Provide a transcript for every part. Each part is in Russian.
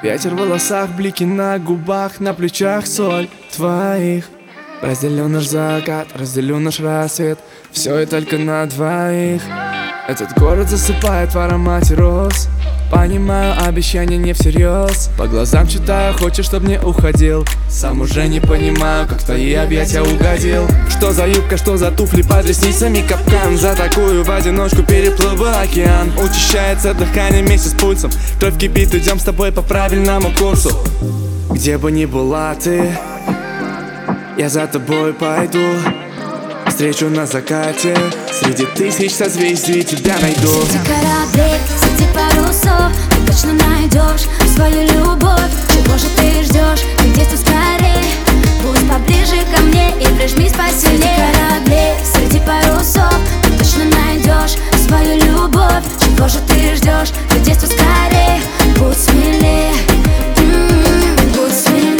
Ветер в волосах, блики на губах, на плечах соль твоих. Разделю наш закат, разделю наш рассвет, все и только на двоих. Этот город засыпает в аромате роз. Понимаю, обещания не всерьез. По глазам читаю, хочешь, чтоб не уходил. Сам уже не понимаю, как в твои объятия угодил. Что за юбка, что за туфли, под ресницами капкан. За такую в одиночку переплыву океан. Учащается дыхание вместе с пульсом. Кровь кипит, идем с тобой по правильному курсу. Где бы ни была ты, я за тобой пойду. Встречу на закате, среди тысяч созвездий тебя найду. Среди кораблей, среди парусов ты точно найдешь свою любовь. Чего же ты ждешь? Ты действуй скорей, пусть поближе ко мне и прижмись посильнее. Среди кораблей, среди парусов ты точно найдешь свою любовь. Чего же ты ждешь? Ты действуй скорей, будь смелее, будь смелее.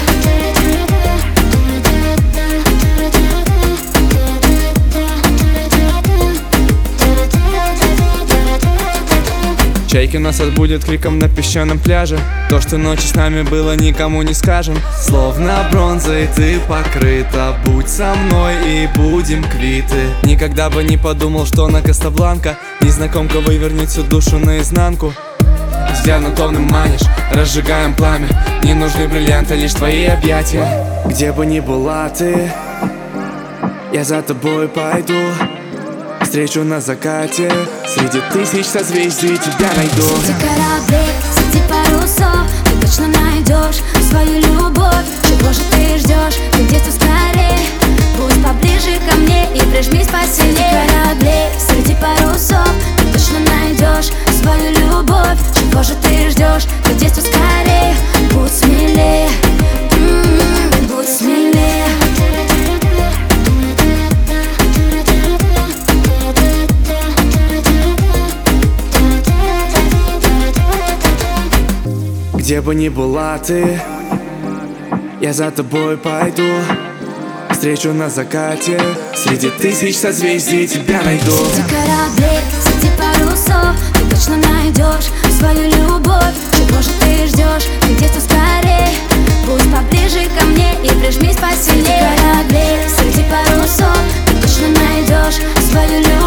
Чайки нас отбудет криком на песчаном пляже. То, что ночью с нами было, никому не скажем. Словно бронзой ты покрыта. Будь со мной и будем квиты. Никогда бы не подумал, что на Коста-Бланка незнакомка вывернет всю душу наизнанку. Взглядом томным манишь, разжигаем пламя. Не нужны бриллианты, лишь твои объятия. Где бы ни была ты, я за тобой пойду. Встречу на закате, среди тысяч созвездий тебя найду. Среди кораблей, среди парусов ты точно найдешь свою любовь. Чего же ты ждешь? Ты действуй скорей, пусть поближе ко мне и прижмись посильнее. Среди кораблей, среди парусов ты точно найдешь свою любовь. Чего же ты ждешь? Ты действуй скорей, будь смелее, будь смелее. Где бы ни была ты, я за тобой пойду. Встречу на закате, среди тысяч созвездий тебя найду. Среди кораблей, среди парусов ты точно найдешь свою любовь. Чего же ты ждешь? Ты действуй скорей, пусть поближе ко мне и прижмись посильнее. Среди кораблей, среди парусов ты точно найдешь свою любовь.